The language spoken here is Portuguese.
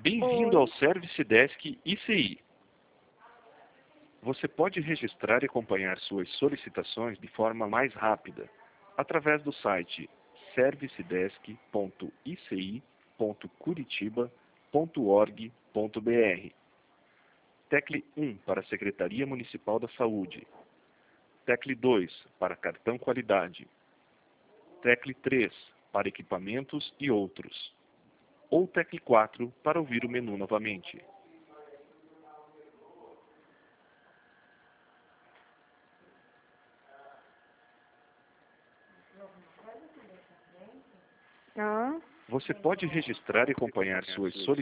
Bem-vindo ao Oi. Service Desk ICI. Você pode registrar e acompanhar suas solicitações de forma mais rápida através do site servicedesk.ici.curitiba.org.br. Tecle 1 para a Secretaria Municipal da Saúde. Tecle 2 para cartão qualidade. Tecle 3 para equipamentos e outros. Ou tecle 4 para ouvir o menu novamente. Hã? Você pode registrar e acompanhar suas solicitações